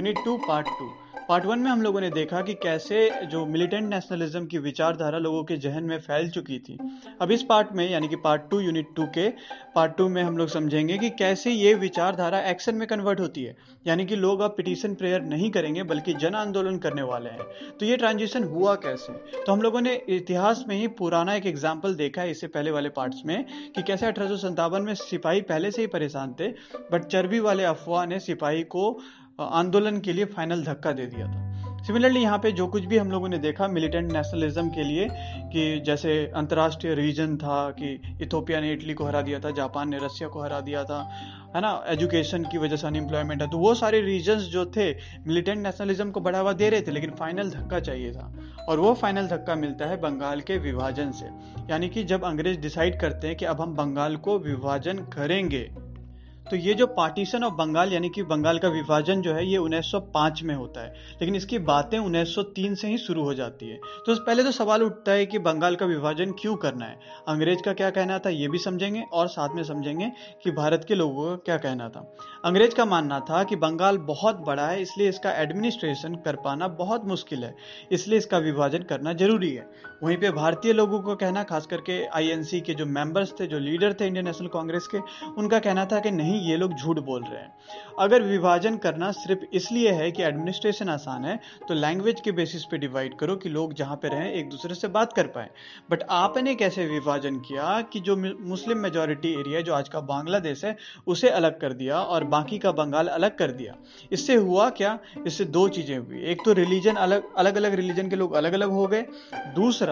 Unit 2 part 1 में हम लोगों ने देखा कि कैसे जो मिलिटेंट नेशनलिज्म की विचारधारा लोगों के जहन में फैल चुकी थी। अब इस पार्ट में यानी कि पार्ट 2 यूनिट 2 के पार्ट 2 में हम लोग समझेंगे कि कैसे ये विचारधारा एक्शन में कन्वर्ट होती है, यानी कि लोग अब पिटीशन प्रेयर नहीं करेंगे बल्कि जन आंदोलन करने वाले हैं। तो ये ट्रांजिशन हुआ कैसे? तो हम लोगों ने इतिहास में ही पुराना एक एग्जाम्पल देखा है इससे पहले वाले पार्ट्स में कि कैसे 1857 में सिपाही पहले से ही परेशान थे, बट चर्बी वाले अफवाह ने सिपाही को आंदोलन के लिए फाइनल धक्का दे दिया था। सिमिलरली यहाँ पे जो कुछ भी हम लोगों ने देखा मिलिटेंट नेशनलिज्म के लिए कि जैसे अंतर्राष्ट्रीय रीजन था कि इथोपिया ने इटली को हरा दिया था, जापान ने रसिया को हरा दिया था, है ना, एजुकेशन की वजह से अनएम्प्लॉयमेंट है, तो वो सारे रीजन्स जो थे मिलिटेंट नेशनलिज्म को बढ़ावा दे रहे थे, लेकिन फाइनल धक्का चाहिए था और वो फाइनल धक्का मिलता है बंगाल के विभाजन से। यानी कि जब अंग्रेज डिसाइड करते हैं कि अब हम बंगाल को विभाजन करेंगे, तो ये जो पार्टीशन ऑफ बंगाल यानी कि बंगाल का विभाजन जो है ये 1905 में होता है, लेकिन इसकी बातें 1903 से ही शुरू हो जाती है। तो पहले तो सवाल उठता है कि बंगाल का विभाजन क्यों करना है, अंग्रेज का क्या कहना था ये भी समझेंगे और साथ में समझेंगे कि भारत के लोगों का क्या कहना था। अंग्रेज का मानना था कि बंगाल बहुत बड़ा है, इसलिए इसका एडमिनिस्ट्रेशन कर पाना बहुत मुश्किल है, इसलिए इसका विभाजन करना जरूरी है। वहीं पे भारतीय लोगों को कहना, खास करके आईएनसी के जो मेंबर्स थे, जो लीडर थे इंडियन नेशनल कांग्रेस के, उनका कहना था कि नहीं, ये लोग झूठ बोल रहे हैं। अगर विभाजन करना सिर्फ इसलिए है कि एडमिनिस्ट्रेशन आसान है तो लैंग्वेज के बेसिस पे डिवाइड करो कि लोग जहां पे रहें एक दूसरे से बात कर पाए। बट आपने कैसे विभाजन किया कि जो मुस्लिम मेजॉरिटी एरिया जो आज का बांग्लादेश है उसे अलग कर दिया और बाकी का बंगाल अलग कर दिया। इससे हुआ क्या? इससे दो चीजें हुई। एक तो रिलीजन अलग अलग रिलीजन के लोग अलग अलग हो गए, दूसरा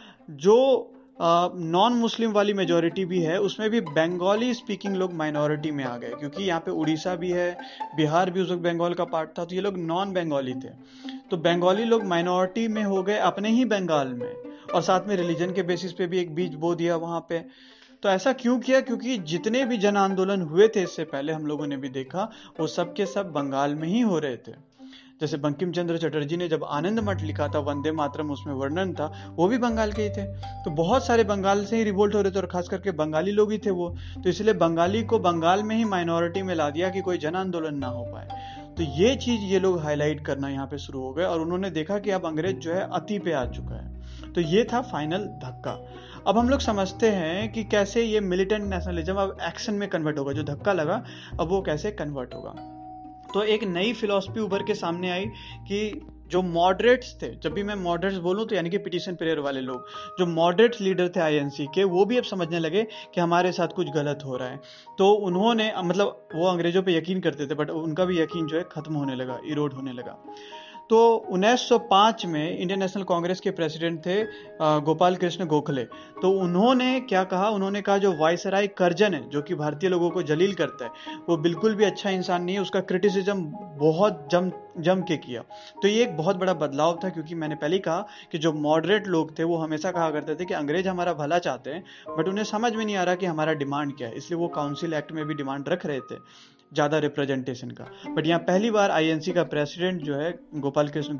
जो नॉन मुस्लिम वाली मेजॉरिटी भी है उसमें भी बंगाली स्पीकिंग लोग माइनॉरिटी में आ गए, क्योंकि यहाँ पे उड़ीसा भी है, बिहार भी उस वक्त बंगाल का पार्ट था, तो ये लोग नॉन बंगाली थे। तो बंगाली लोग माइनॉरिटी में हो गए अपने ही बंगाल में, और साथ में रिलीजन के बेसिस पे भी एक बीज बो दिया वहां पे। तो ऐसा क्यों किया? क्योंकि जितने भी जन आंदोलन हुए थे इससे पहले हम लोगों ने भी देखा वो सब के सब बंगाल में ही हो रहे थे। जैसे बंकिम चंद्र चटर्जी ने जब आनंद मठ लिखा था, वंदे मातरम उसमें वर्णन था, वो भी बंगाल के ही थे। तो बहुत सारे बंगाल से ही रिवोल्ट हो रहे थे और खास करके बंगाली लोग ही थे वो। तो इसलिए बंगाली को बंगाल में ही माइनॉरिटी में ला दिया कि कोई जन आंदोलन ना हो पाए। तो ये चीज ये लोग हाईलाइट करना यहाँ पे शुरू हो गए और उन्होंने देखा कि अब अंग्रेज जो है अति पे आ चुका है। तो ये था फाइनल धक्का। अब हम लोग समझते हैं कि कैसे ये मिलिटेंट नेशनलिज्म अब एक्शन में कन्वर्ट होगा। जो धक्का लगा अब वो कैसे कन्वर्ट होगा। तो एक नई फिलॉसफी उभर के सामने आई कि जो मॉडरेट्स थे, जब भी मैं मॉडरेट्स बोलूं तो यानी कि पिटीशन प्रेयर वाले लोग, जो मॉडरेट लीडर थे आईएनसी के, वो भी अब समझने लगे कि हमारे साथ कुछ गलत हो रहा है। तो उन्होंने, मतलब वो अंग्रेजों पे यकीन करते थे बट उनका भी यकीन जो है खत्म होने लगा, इरोड होने लगा। तो 1905 में इंडियन नेशनल कांग्रेस के प्रेसिडेंट थे गोपाल कृष्ण गोखले। तो उन्होंने क्या कहा? उन्होंने कहा जो वायसराय करजन है, जो कि भारतीय लोगों को जलील करता है, वो बिल्कुल भी अच्छा इंसान नहीं है, उसका क्रिटिसिज्म बहुत जम के किया। तो ये एक बहुत बड़ा बदलाव था, क्योंकि मैंने पहले ही कहा कि जो मॉडरेट लोग थे वो हमेशा कहा करते थे कि अंग्रेज हमारा भला चाहते हैं, बट उन्हें समझ में नहीं आ रहा कि हमारा डिमांड क्या है, इसलिए वो काउंसिल एक्ट में भी डिमांड रख रहे थे ज्यादा रिप्रेजेंटेशन का। बट यहाँ पहली बार आईएनसी का प्रेसिडेंट जो है गोपाल कृष्ण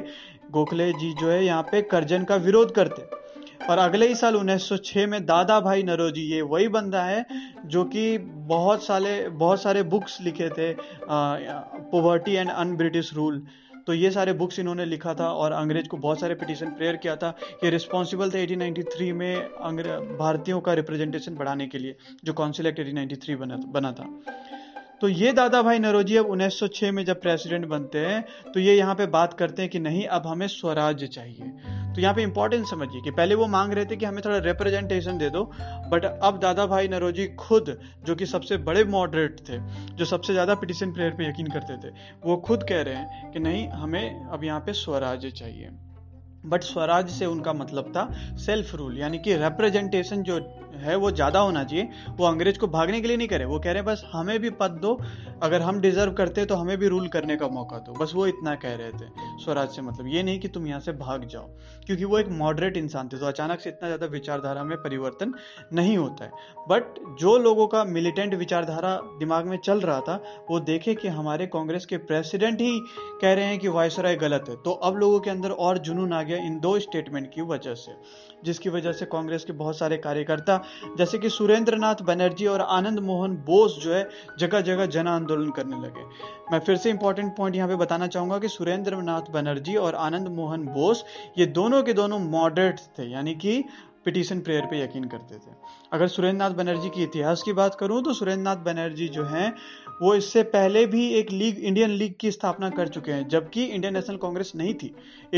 गोखले जी जो है यहाँ पे करजन का विरोध करते। और अगले ही साल 1906 में दादा भाई नौरोजी, ये वही बंदा है जो कि बहुत सारे बुक्स लिखे थे, poverty and un British rule. तो ये सारे बुक्स इन्होंने लिखा था और अंग्रेज को बहुत सारे पिटीशन प्रेयर किया था। ये रिस्पॉन्सिबल थे 1893 में भारतीयों का रिप्रेजेंटेशन बढ़ाने के लिए, जो काउंसिल एक्ट 1893 बना था। तो ये दादा भाई नौरोजी अब 1906 में जब प्रेसिडेंट बनते हैं तो ये यहाँ पे बात करते हैं कि नहीं, अब हमें स्वराज्य चाहिए। तो यहाँ पे इंपॉर्टेंस समझिए कि पहले वो मांग रहे थे कि हमें थोड़ा रिप्रेजेंटेशन दे दो, बट अब दादा भाई नौरोजी खुद, जो कि सबसे बड़े मॉडरेट थे, जो सबसे ज्यादा पिटीशन प्रेयर पे यकीन करते थे, वो खुद कह रहे हैं कि नहीं, हमें अब यहाँ पे स्वराज्य चाहिए। बट स्वराज से उनका मतलब था सेल्फ रूल, यानी कि रिप्रेजेंटेशन जो है वो ज्यादा होना चाहिए। वो अंग्रेज को भागने के लिए नहीं कह रहे, वो कह रहे बस हमें भी पद दो, अगर हम डिजर्व करते तो हमें भी रूल करने का मौका दो, बस वो इतना कह रहे थे। स्वराज से मतलब ये नहीं कि तुम यहाँ से भाग जाओ, क्योंकि वो एक मॉडरेट इंसान थे, तो अचानक से इतना ज्यादा विचारधारा में परिवर्तन नहीं होता है। बट जो लोगों का मिलिटेंट विचारधारा दिमाग में चल रहा था, वो देखे कि हमारे कांग्रेस के प्रेसिडेंट ही कह रहे हैं कि वायसराय गलत है, तो अब लोगों के अंदर और जुनून आ गया इन दो स्टेटमेंट की वजह से, जिसकी वजह से कांग्रेस के बहुत सारे कार्यकर्ता जैसे कि सुरेंद्र नाथ बनर्जी और आनंद मोहन बोस जो है जगह जगह जन आंदोलन करने लगे। मैं फिर से इंपॉर्टेंट पॉइंट यहाँ पे बताना चाहूंगा कि सुरेंद्र नाथ बनर्जी और आनंद मोहन बोस ये दोनों के दोनों मॉडरेट्स थे, यानी कि पिटीशन प्रेयर पे यकीन करते थे। अगर सुरेंद्र नाथ बनर्जी की इतिहास की बात करूं तो सुरेंद्र नाथ बनर्जी जो हैं वो इससे पहले भी एक लीग, इंडियन लीग की स्थापना कर चुके हैं, जबकि इंडियन नेशनल कांग्रेस नहीं थी।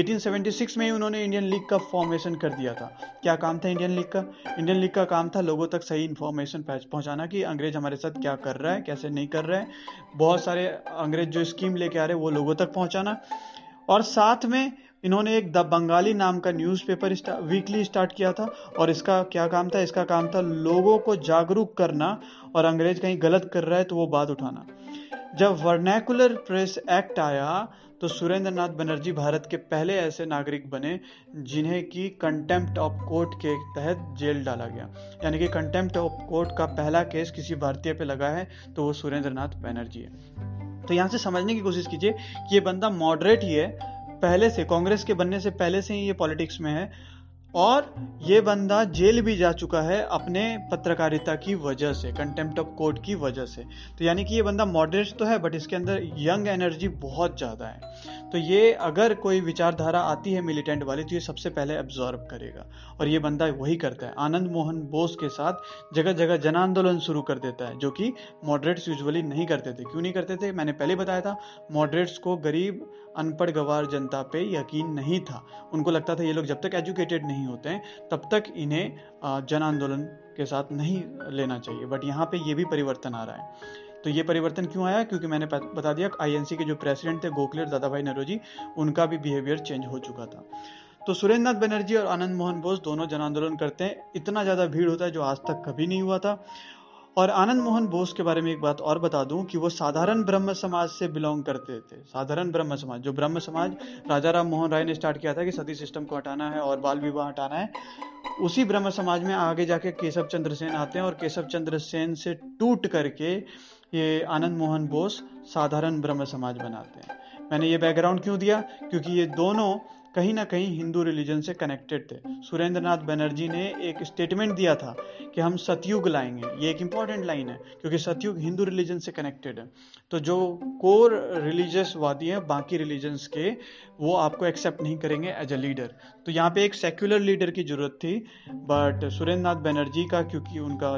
1876 में ही उन्होंने इंडियन लीग का फॉर्मेशन कर दिया था। क्या काम था इंडियन लीग का? इंडियन लीग का काम था लोगों तक सही इन्फॉर्मेशन पहुंचाना कि अंग्रेज हमारे साथ क्या कर रहा है, कैसे नहीं कर रहा है। बहुत सारे अंग्रेज जो स्कीम लेके आ रहे हैं वो लोगों तक पहुंचाना। और साथ में इन्होंने एक द बंगाली नाम का न्यूज़पेपर वीकली स्टार्ट किया था। और इसका क्या काम था? इसका काम था लोगों को जागरूक करना और अंग्रेज कहीं गलत कर रहा है तो वो बात उठाना। जब वर्नैकुलर प्रेस एक्ट आया तो सुरेंद्र नाथ बनर्जी भारत के पहले ऐसे नागरिक बने जिन्हें की कंटेम्प्ट ऑफ कोर्ट के तहत जेल डाला गया। यानी कि कंटेम्प्ट ऑफ कोर्ट का पहला केस किसी भारतीय पे लगा है तो वो सुरेंद्र नाथ बनर्जी है। तो यहाँ से समझने की कोशिश कीजिए कि ये बंदा मॉडरेट ही है, पहले से कांग्रेस के बनने से पहले से ही ये पॉलिटिक्स में है, और ये बंदा जेल भी जा चुका है अपने पत्रकारिता की वजह से, कंटेम्प्ट ऑफ कोर्ट की वजह से। तो यानी कि ये बंदा मॉडरेट तो है बट इसके अंदर यंग एनर्जी बहुत ज़्यादा है। तो ये अगर कोई विचारधारा आती है मिलिटेंट वाली तो ये सबसे पहले एब्जॉर्ब करेगा, और ये बंदा वही करता है। आनंद मोहन बोस के साथ जगह जगह जन आंदोलन शुरू कर देता है, जो कि मॉडरेट्स यूजुअली नहीं करते थे। क्यों नहीं करते थे? मैंने पहले बताया था, मॉडरेट्स को गरीब अनपढ़ गवार जनता पे यकीन नहीं था। उनको लगता था ये लोग जब तक एजुकेटेड नहीं होते हैं तब तक इन्हें जन आंदोलन के साथ नहीं लेना चाहिए। बट यहाँ पे ये भी परिवर्तन आ रहा है। तो ये परिवर्तन क्यों आया? क्योंकि मैंने बता दिया आईएनसी के जो प्रेसिडेंट थे गोखले और दादाभाई नौरोजी, उनका भी बिहेवियर चेंज हो चुका था। तो सुरेंद्र नाथ बनर्जी और आनंद मोहन बोस दोनों जन आंदोलन करते हैं। इतना ज़्यादा भीड़ होता है जो आज तक कभी नहीं हुआ था। और आनंद मोहन बोस के बारे में एक बात और बता दूं कि वो साधारण ब्रह्म समाज से बिलोंग करते थे। साधारण ब्रह्म समाज, जो ब्रह्म समाज राजा राम मोहन राय ने स्टार्ट किया था कि सती सिस्टम को हटाना है और बाल विवाह हटाना है, उसी ब्रह्म समाज में आगे जाके केशव चंद्र सेन आते हैं और केशव चंद्र सेन से टूट करके ये आनंद मोहन बोस साधारण ब्रह्म समाज बनाते हैं। मैंने ये बैकग्राउंड क्यों दिया? क्योंकि ये दोनों कहीं ना कहीं हिंदू रिलीजन से कनेक्टेड थे। सुरेंद्र नाथ बनर्जी ने एक स्टेटमेंट दिया था कि हम सतयुग लाएंगे। ये एक इंपॉर्टेंट लाइन है क्योंकि सतयुग हिंदू रिलीजन से कनेक्टेड है। तो जो कोर रिलीजियस वादी हैं बाकी रिलीजन्स के, वो आपको एक्सेप्ट नहीं करेंगे एज अ लीडर। तो यहाँ पे एक सेक्युलर लीडर की जरूरत थी, बट सुरेंद्र नाथ बनर्जी का, क्योंकि उनका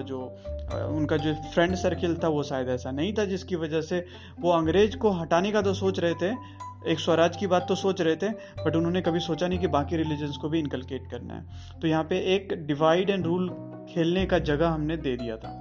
जो फ्रेंड सर्किल था वो शायद ऐसा नहीं था, जिसकी वजह से वो अंग्रेज को हटाने का तो सोच रहे थे, एक स्वराज की बात तो सोच रहे थे, बट उन्होंने कभी सोचा नहीं कि बाकी रिलीजन्स को भी इनकलकेट करना है। तो यहाँ पे एक डिवाइड एंड रूल खेलने का जगह हमने दे दिया था।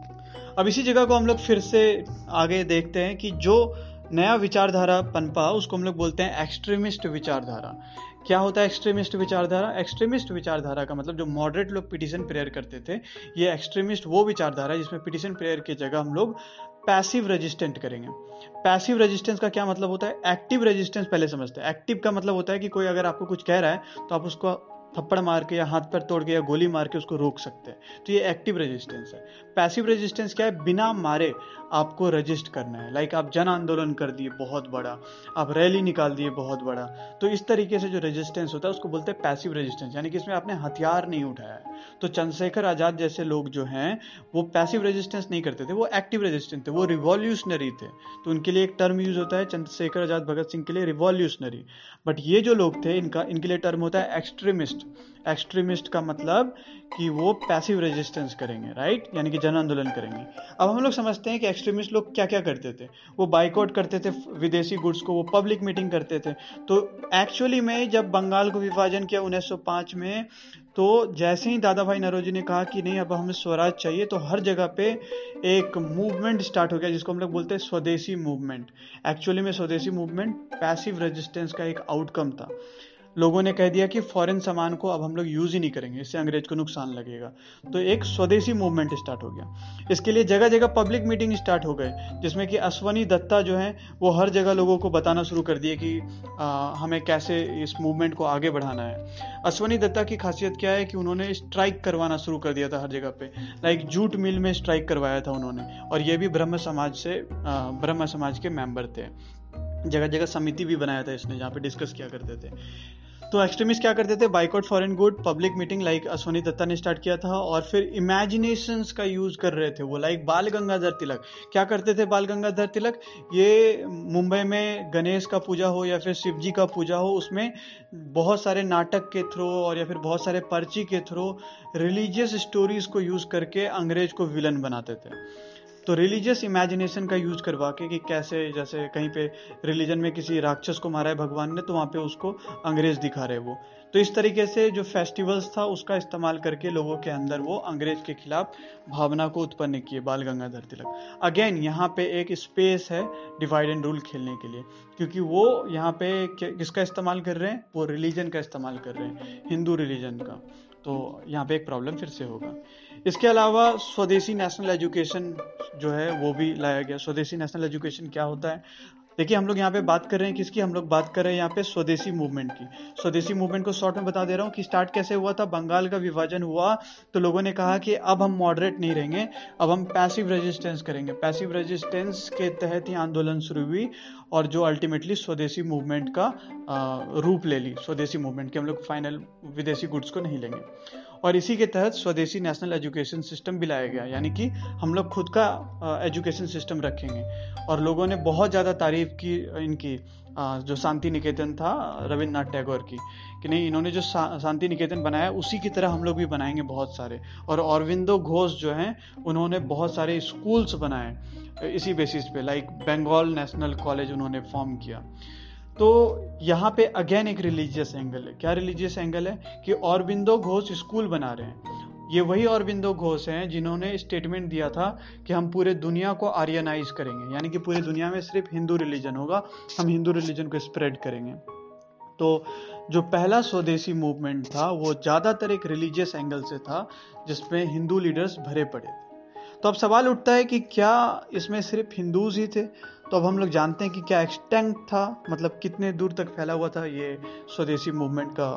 अब इसी जगह को हम लोग फिर से आगे देखते हैं कि जो नया विचारधारा पनपा उसको हम लोग बोलते हैं एक्सट्रीमिस्ट विचारधारा। क्या होता है एक्सट्रीमिस्ट विचारधारा? एक्सट्रीमिस्ट विचारधारा का मतलब जो मॉडरेट लोग पिटीशन प्रेयर करते थे, ये एक्सट्रीमिस्ट वो विचारधारा है जिसमें पिटीशन प्रेयर की जगह हम लोग पैसिव रेजिस्टेंट करेंगे। पैसिव रेजिस्टेंस का क्या मतलब होता है? एक्टिव रेजिस्टेंस पहले समझते हैं। एक्टिव का मतलब होता है कि कोई अगर आपको कुछ कह रहा है तो आप उसको थप्पड़ मार के या हाथ पैर तोड़ के या गोली मार के उसको रोक सकते हैं। तो ये एक्टिव रेजिस्टेंस है। पैसिव रेजिस्टेंस क्या है? बिना मारे आपको रजिस्ट करना है। लाइक आप जन आंदोलन कर दिए बहुत बड़ा, आप रैली निकाल दिए बहुत बड़ा, तो इस तरीके से जो रेजिस्टेंस होता है उसको बोलते हैं पैसिव रेजिस्टेंस, यानी कि इसमें आपने हथियार नहीं उठाया है। तो चंद्रशेखर आजाद जैसे लोग जो हैं वो पैसिव रेजिस्टेंस नहीं करते थे, वो एक्टिव रेजिस्टेंस थे, वो रिवॉल्यूशनरी थे। तो उनके लिए एक टर्म यूज होता है चंद्रशेखर आजाद भगत सिंह के लिए, रिवॉल्यूशनरी। बट ये जो लोग थे इनके लिए टर्म होता है एक्सट्रीमिस्ट। एक्सट्रीमिस्ट का मतलब कि वो पैसिव रेजिस्टेंस करेंगे, राइट, यानी कि जन आंदोलन करेंगे। अब हम लोग समझते हैं कि एक्सट्रीमिस्ट लोग क्या क्या करते थे। वो बाइकआउट करते थे विदेशी गुड्स को, वो पब्लिक मीटिंग करते थे। तो एक्चुअली में जब बंगाल को विभाजन किया 1905 में, तो जैसे ही दादाभाई नौरोजी ने कहा कि नहीं अब हमें स्वराज चाहिए, तो हर जगह पे एक मूवमेंट स्टार्ट हो गया जिसको हम लोग बोलते हैं स्वदेशी मूवमेंट। एक्चुअली में स्वदेशी मूवमेंट पैसिव रेजिस्टेंस का एक आउटकम था। लोगों ने कह दिया कि फॉरेन सामान को अब हम लोग यूज ही नहीं करेंगे, इससे अंग्रेज को नुकसान लगेगा। तो एक स्वदेशी मूवमेंट स्टार्ट हो गया। इसके लिए जगह जगह पब्लिक मीटिंग स्टार्ट हो गए, जिसमें कि अश्वनी दत्ता जो है वो हर जगह लोगों को बताना शुरू कर दिए कि हमें कैसे इस मूवमेंट को आगे बढ़ाना है। अश्वनी दत्ता की खासियत क्या है कि उन्होंने स्ट्राइक करवाना शुरू कर दिया था हर जगह पे। लाइक जूट मिल में स्ट्राइक करवाया था उन्होंने, और ये भी ब्रह्म समाज के मेंबर थे। जगह जगह समिति भी बनाया था इसने जहाँ पे डिस्कस किया करते थे। तो एक्सट्रीमिस्ट क्या करते थे, boycott foreign good, public meeting like Soni Datta ने स्टार्ट किया था, और फिर इमेजिनेशंस का यूज कर रहे थे वो, लाइक बाल गंगाधर तिलक। क्या करते थे बाल गंगाधर तिलक, ये मुंबई में गणेश का पूजा हो या फिर शिव जी का पूजा हो, उसमें बहुत सारे नाटक के थ्रू और या फिर बहुत सारे पर्ची के थ्रू रिलीजियस स्टोरीज को यूज करके अंग्रेज को विलन बनाते थे। तो रिलीजियस इमेजिनेशन का यूज करवा के कि कैसे, जैसे कहीं पे रिलीजन में किसी राक्षस को मारा है भगवान ने, तो वहां पे उसको अंग्रेज दिखा रहे वो। तो इस तरीके से जो फेस्टिवल्स था उसका इस्तेमाल करके लोगों के अंदर वो अंग्रेज के खिलाफ भावना को उत्पन्न किए बाल गंगाधर तिलक। अगेन यहाँ पे एक स्पेस है डिवाइड एंड रूल खेलने के लिए, क्योंकि वो यहाँ पे किसका इस्तेमाल कर रहे हैं, वो रिलीजन का इस्तेमाल कर रहे हैं, हिंदू रिलीजन का। तो यहाँ पे एक प्रॉब्लम फिर से होगा। इसके अलावा स्वदेशी नेशनल एजुकेशन जो है वो भी लाया गया। स्वदेशी नेशनल एजुकेशन क्या होता है, देखिए हम लोग यहाँ पे बात कर रहे हैं किसकी, हम लोग बात कर रहे हैं यहाँ पे स्वदेशी मूवमेंट की। स्वदेशी मूवमेंट को शॉर्ट में बता दे रहा हूँ कि स्टार्ट कैसे हुआ था। बंगाल का विभाजन हुआ तो लोगों ने कहा कि अब हम मॉडरेट नहीं रहेंगे, अब हम पैसिव रेजिस्टेंस करेंगे। पैसिव रेजिस्टेंस के तहत ही आंदोलन शुरू हुई और जो अल्टीमेटली स्वदेशी मूवमेंट का रूप ले ली। स्वदेशी मूवमेंट के हम लोग फाइनल विदेशी गुड्स को नहीं लेंगे, और इसी के तहत स्वदेशी नेशनल एजुकेशन सिस्टम भी लाया गया, यानी कि हम लोग खुद का एजुकेशन सिस्टम रखेंगे। और लोगों ने बहुत ज़्यादा तारीफ की इनकी, जो शांति निकेतन था रविन्द्रनाथ टैगोर की, कि नहीं इन्होंने जो शांति निकेतन बनाया उसी की तरह हम लोग भी बनाएंगे बहुत सारे। और अरविंदो घोष जो हैं उन्होंने बहुत सारे स्कूल्स बनाए इसी बेसिस पे, लाइक बंगाल नेशनल कॉलेज उन्होंने फॉर्म किया। तो यहाँ पे अगेन एक रिलीजियस एंगल है। क्या रिलीजियस एंगल है कि अरविंदो घोष स्कूल बना रहे हैं। ये वही अरविंदो घोष हैं जिन्होंने स्टेटमेंट दिया था कि हम पूरे दुनिया को आर्यनाइज करेंगे, यानी कि पूरी दुनिया में सिर्फ हिंदू रिलीजन होगा, हम हिंदू रिलीजन को स्प्रेड करेंगे। तो जो पहला स्वदेशी मूवमेंट था वो ज़्यादातर एक रिलीजियस एंगल से था, जिसमें हिंदू लीडर्स भरे पड़े थे। तो अब सवाल उठता है कि क्या इसमें सिर्फ हिंदूज ही थे। तो अब हम लोग जानते हैं कि क्या एक्सटेंट था, मतलब कितने दूर तक फैला हुआ था ये स्वदेशी मूवमेंट का,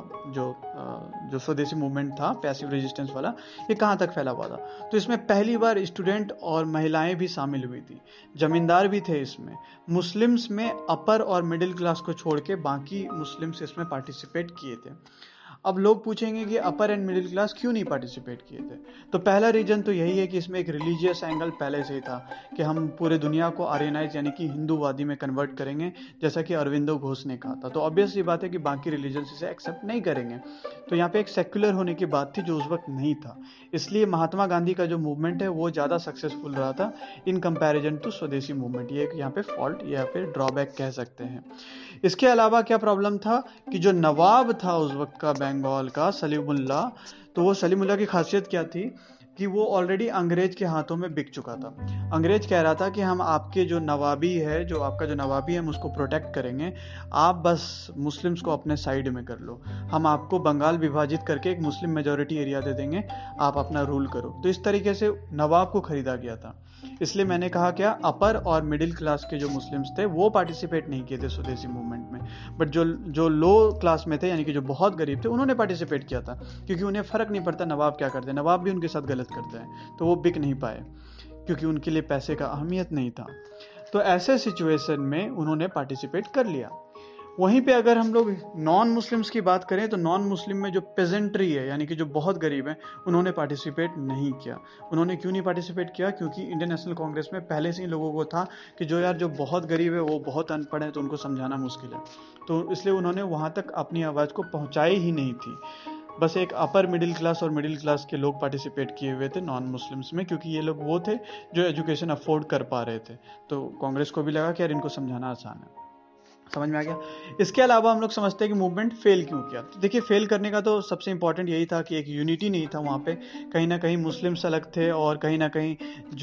जो स्वदेशी मूवमेंट था पैसिव रेजिस्टेंस वाला, ये कहाँ तक फैला हुआ था। तो इसमें पहली बार स्टूडेंट और महिलाएं भी शामिल हुई थी, जमींदार भी थे इसमें। मुस्लिम्स में अपर और मिडिल क्लास को छोड़ के बाकी मुस्लिम्स इसमें पार्टिसिपेट किए थे। अब लोग पूछेंगे कि अपर एंड मिडिल क्लास क्यों नहीं पार्टिसिपेट किए थे। तो पहला रीजन तो यही है कि इसमें एक रिलीजियस एंगल पहले से ही था कि हम पूरे दुनिया को आर्यनाइज यानी कि हिंदूवादी में कन्वर्ट करेंगे, जैसा कि अरविंदो घोष ने कहा था। तो ऑब्वियस ये बात है कि बाकी रिलीजन इसे एक्सेप्ट नहीं करेंगे। तो यहाँ पे एक सेक्युलर होने की बात थी जो उस वक्त नहीं था, इसलिए महात्मा गांधी का जो मूवमेंट है वो ज़्यादा सक्सेसफुल रहा था in comparison to Swadeshi movement. ये यहाँ पे फॉल्ट या फिर ड्रॉबैक कह सकते हैं। इसके अलावा क्या प्रॉब्लम था कि जो नवाब था उस वक्त का बंगाल का, सलीमुल्लाह, तो वो सलीमुल्लाह की खासियत क्या थी कि वो ऑलरेडी अंग्रेज के हाथों में बिक चुका था। अंग्रेज कह रहा था कि हम आपके जो नवाबी है, जो आपका जो नवाबी है, हम उसको प्रोटेक्ट करेंगे, आप बस मुस्लिम्स को अपने साइड में कर लो, हम आपको बंगाल विभाजित करके एक मुस्लिम मेजॉरिटी एरिया दे देंगे, आप अपना रूल करो। तो इस तरीके से नवाब को खरीदा गया था। इसलिए मैंने कहा क्या, अपर और मिडिल क्लास के जो मुस्लिम्स थे वो पार्टिसिपेट नहीं किए थे स्वदेशी मूवमेंट में, बट जो लो क्लास में थे यानी कि जो बहुत गरीब थे उन्होंने पार्टिसिपेट किया था, क्योंकि उन्हें फर्क नहीं पड़ता नवाब क्या करते हैं, नवाब भी उनके साथ गलत करते हैं, तो वो बिक नहीं पाए क्योंकि उनके लिए पैसे का अहमियत नहीं था। तो ऐसे सिचुएशन में उन्होंने पार्टिसिपेट कर लिया। वहीं पे अगर हम लोग नॉन मुस्लिम्स की बात करें तो नॉन मुस्लिम में जो पेजेंट्री है यानी कि जो बहुत गरीब हैं, उन्होंने पार्टिसिपेट नहीं किया। उन्होंने क्यों नहीं पार्टिसिपेट किया, क्योंकि इंडियन नेशनल कांग्रेस में पहले से ही लोगों को था कि जो बहुत गरीब है वो बहुत अनपढ़ है, तो उनको समझाना मुश्किल है, तो इसलिए उन्होंने वहाँ तक अपनी आवाज़ को पहुँचाई ही नहीं थी। बस एक अपर मिडिल क्लास और मिडिल क्लास के लोग पार्टिसिपेट किए हुए थे नॉन मुस्लिम्स में, क्योंकि ये लोग वो थे जो एजुकेशन अफोर्ड कर पा रहे थे। तो कांग्रेस को भी लगा कि यार इनको समझाना आसान है। समझ में आ गया। इसके अलावा हम लोग समझते हैं कि मूवमेंट फेल क्यों किया। तो देखिए, फेल करने का तो सबसे इंपॉर्टेंट यही था कि एक यूनिटी नहीं था वहाँ पे, कहीं ना कहीं मुस्लिम्स अलग थे और कहीं ना कहीं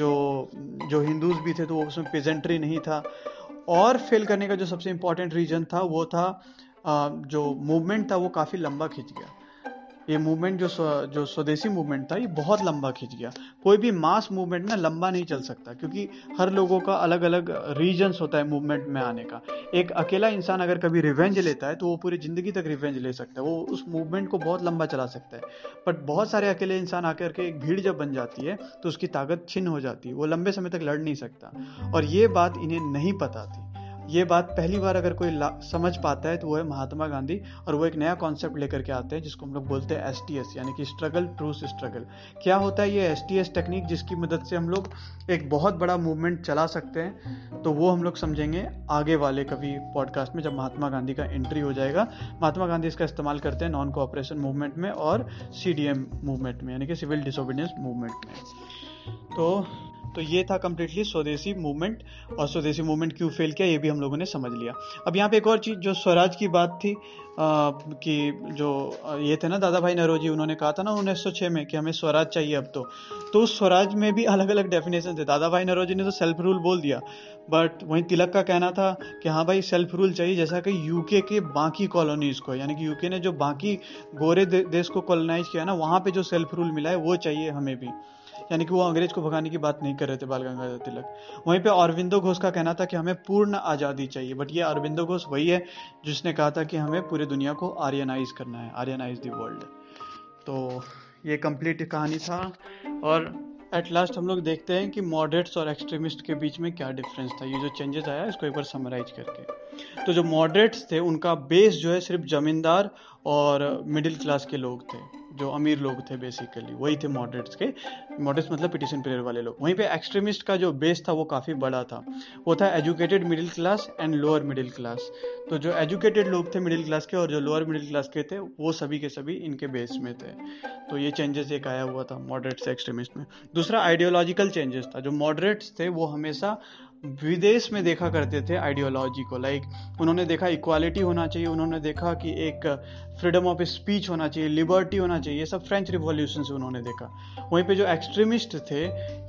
जो हिंदूज भी थे तो वो उसमें पेजेंट्री नहीं था। और फेल करने का जो सबसे इंपॉर्टेंट रीजन था वो था जो मूवमेंट था वो काफ़ी लंबा खिंच गया। ये मूवमेंट जो स्वदेशी मूवमेंट था ये बहुत लंबा खिंच गया। कोई भी मास मूवमेंट ना लंबा नहीं चल सकता, क्योंकि हर लोगों का अलग अलग रीजन्स होता है मूवमेंट में आने का। एक अकेला इंसान अगर कभी रिवेंज लेता है तो वो पूरी ज़िंदगी तक रिवेंज ले सकता है, वो उस मूवमेंट को बहुत लंबा चला सकता है। बट बहुत सारे अकेले इंसान आकर के एक भीड़ जब बन जाती है तो उसकी ताकत छिन्न हो जाती है, वो लंबे समय तक लड़ नहीं सकता। और ये बात इन्हें नहीं पता थी। ये बात पहली बार अगर कोई समझ पाता है तो वो है महात्मा गांधी, और वो एक नया कॉन्सेप्ट लेकर के आते हैं जिसको हम लोग बोलते हैं STS, यानी कि स्ट्रगल ट्रूथ स्ट्रगल। क्या होता है ये STS टेक्निक, जिसकी मदद से हम लोग एक बहुत बड़ा मूवमेंट चला सकते हैं, तो वो हम लोग समझेंगे आगे वाले कभी पॉडकास्ट में, जब महात्मा गांधी का एंट्री हो जाएगा। महात्मा गांधी इसका इस्तेमाल करते हैं नॉन कोऑपरेशन मूवमेंट में और CDM मूवमेंट में, यानी कि सिविल डिसोबीडियंस मूवमेंट में। तो ये था कम्प्लीटली स्वदेशी मूवमेंट, और स्वदेशी मूवमेंट क्यों फेल किया ये भी हम लोगों ने समझ लिया। अब यहाँ पे एक और चीज़, जो स्वराज की बात थी कि जो ये थे ना दादा भाई नौरोजी, उन्होंने कहा था ना 1906 में कि हमें स्वराज चाहिए अब तो उस स्वराज में भी अलग अलग डेफिनेशन थे। दादा भाई नौरोजी ने तो सेल्फ रूल बोल दिया, बट वहीं तिलक का कहना था कि हाँ भाई सेल्फ रूल चाहिए, जैसा कि यूके के बाकी कॉलोनीज को, यानी कि यूके ने जो बाकी गोरे देश को कॉलोनाइज किया ना, वहाँ पे जो सेल्फ रूल मिला है वो चाहिए हमें भी, यानी कि वो अंग्रेज को भगाने की बात नहीं कर रहे थे बाल गंगाधर तिलक। वहीं पे अरविंदो घोष का कहना था कि हमें पूर्ण आज़ादी चाहिए, बट ये अरविंदो घोष वही है जिसने कहा था कि हमें पूरी दुनिया को आर्यनाइज करना है, आर्यनाइज द वर्ल्ड। तो ये कंप्लीट कहानी था, और एट लास्ट हम लोग देखते हैं कि मॉडरेट्स और एक्सट्रीमिस्ट के बीच में क्या डिफरेंस था। ये जो चेंजेस आया इसको एक बार समराइज करके, तो जो मॉडरेट्स थे उनका बेस जो है सिर्फ जमींदार और मिडिल क्लास के लोग थे, जो अमीर लोग थे बेसिकली, वही थे मॉडरेट्स के। मॉडरेट्स मतलब पिटिशन पीरियड वाले लोग। वहीं पे एक्सट्रीमिस्ट का जो बेस था वो काफ़ी बड़ा था, वो था educated middle class and lower middle class. तो जो एजुकेटेड लोग थे मिडिल क्लास के और जो लोअर मिडिल क्लास के थे वो सभी के सभी इनके बेस में थे। तो ये चेंजेस एक आया हुआ था मॉडरेट से एक्सट्रीमिस्ट में। दूसरा आइडियोलॉजिकल चेंजेस था। जो मॉडरेट्स थे वो हमेशा विदेश में देखा करते थे आइडियोलॉजी को, लाइक उन्होंने देखा इक्वालिटी होना चाहिए, उन्होंने देखा कि एक फ्रीडम ऑफ स्पीच होना चाहिए, लिबर्टी होना चाहिए, ये सब फ्रेंच रिवॉल्यूशन से उन्होंने देखा। वहीं पे जो एक्सट्रीमिस्ट थे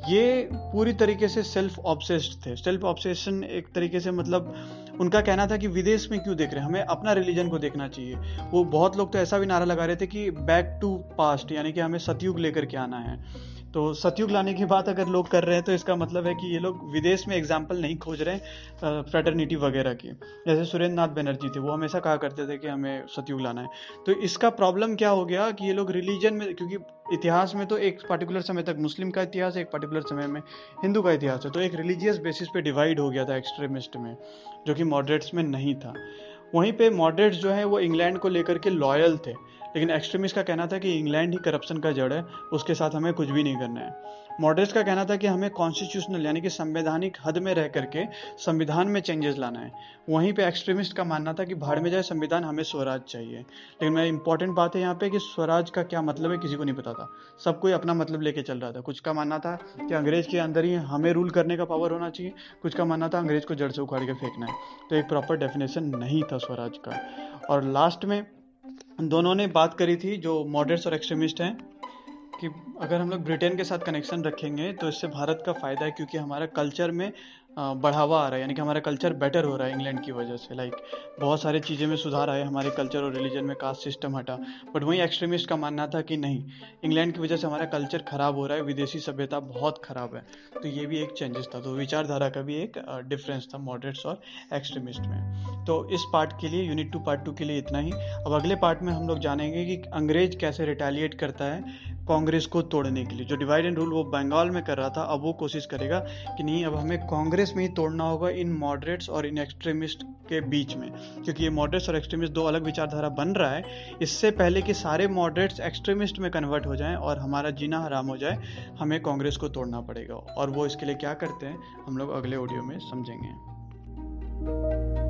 ये पूरी तरीके से सेल्फ ऑब्सेस्ड थे। सेल्फ ऑब्सेशन एक तरीके से मतलब उनका कहना था कि विदेश में क्यों देख रहे हैं, हमें अपना रिलीजन को देखना चाहिए। वो बहुत लोग तो ऐसा भी नारा लगा रहे थे कि बैक टू पास्ट, यानी कि हमें सतयुग लेकर के आना है। तो सतयुग लाने की बात अगर लोग कर रहे हैं तो इसका मतलब है कि ये लोग विदेश में एग्जाम्पल नहीं खोज रहे हैं फ्रेटर्निटी वगैरह की। जैसे सुरेंद्र नाथ बनर्जी थे, वो हमेशा कहा करते थे कि हमें सतयुग लाना है। तो इसका प्रॉब्लम क्या हो गया कि ये लोग रिलीजन में, क्योंकि इतिहास में तो एक पर्टिकुलर समय तक मुस्लिम का इतिहास है, एक पर्टिकुलर समय में हिंदू का इतिहास है, तो एक रिलीजियस बेसिस पे डिवाइड हो गया था एक्सट्रीमिस्ट में, जो कि मॉडरेट्स में नहीं था। वहीं पे मॉडरेट्स जो है वो इंग्लैंड को लेकर के लॉयल थे, लेकिन एक्सट्रीमिस्ट का कहना था कि इंग्लैंड ही करप्शन का जड़ है, उसके साथ हमें कुछ भी नहीं करना है। मॉडरेट्स का कहना था कि हमें कॉन्स्टिट्यूशनल यानी कि संवैधानिक हद में रह करके संविधान में चेंजेस लाना है। वहीं पे एक्सट्रीमिस्ट का मानना था कि भाड़ में जाए संविधान, हमें स्वराज चाहिए। लेकिन मैं इंपॉर्टेंट बात है यहाँ पे कि स्वराज का क्या मतलब है किसी को नहीं पता था, सब कोई अपना मतलब लेके चल रहा था। कुछ का मानना था कि अंग्रेज के अंदर ही हमें रूल करने का पावर होना चाहिए, कुछ का मानना था अंग्रेज को जड़ से उखाड़ के फेंकना है। तो एक प्रॉपर डेफिनेशन नहीं था स्वराज का। और लास्ट में दोनों ने बात करी थी, जो मॉडरेट्स और एक्सट्रीमिस्ट हैं, कि अगर हम लोग ब्रिटेन के साथ कनेक्शन रखेंगे तो इससे भारत का फ़ायदा है, क्योंकि हमारा कल्चर में बढ़ावा आ रहा है, यानी कि हमारा कल्चर बेटर हो रहा है इंग्लैंड की वजह से। लाइक बहुत सारी चीज़ें में सुधार आए हमारे कल्चर और रिलीजन में, कास्ट सिस्टम हटा। बट वहीं एक्सट्रीमिस्ट का मानना था कि नहीं, इंग्लैंड की वजह से हमारा कल्चर ख़राब हो रहा है, विदेशी सभ्यता बहुत ख़राब है। तो ये भी एक चेंजेस था। तो विचारधारा का भी एक डिफरेंस था मॉडरेट्स और एक्सट्रीमिस्ट में। तो इस पार्ट के लिए, यूनिट 2 पार्ट 2 के लिए इतना ही। अब अगले पार्ट में हम लोग जानेंगे कि अंग्रेज कैसे रिटेलिएट करता है कांग्रेस को तोड़ने के लिए। जो डिवाइड एंड रूल वो बंगाल में कर रहा था, अब वो कोशिश करेगा कि नहीं, अब हमें कांग्रेस में ही तोड़ना होगा इन मॉडरेट्स और इन एक्सट्रीमिस्ट के बीच में, क्योंकि ये मॉडरेट्स और एक्सट्रीमिस्ट दो अलग विचारधारा बन रहा है। इससे पहले कि सारे मॉडरेट्स एक्सट्रीमिस्ट में कन्वर्ट हो जाएं और हमारा जीना हराम हो जाए, हमें कांग्रेस को तोड़ना पड़ेगा। और वो इसके लिए क्या करते हैं हम लोग अगले ऑडियो में समझेंगे।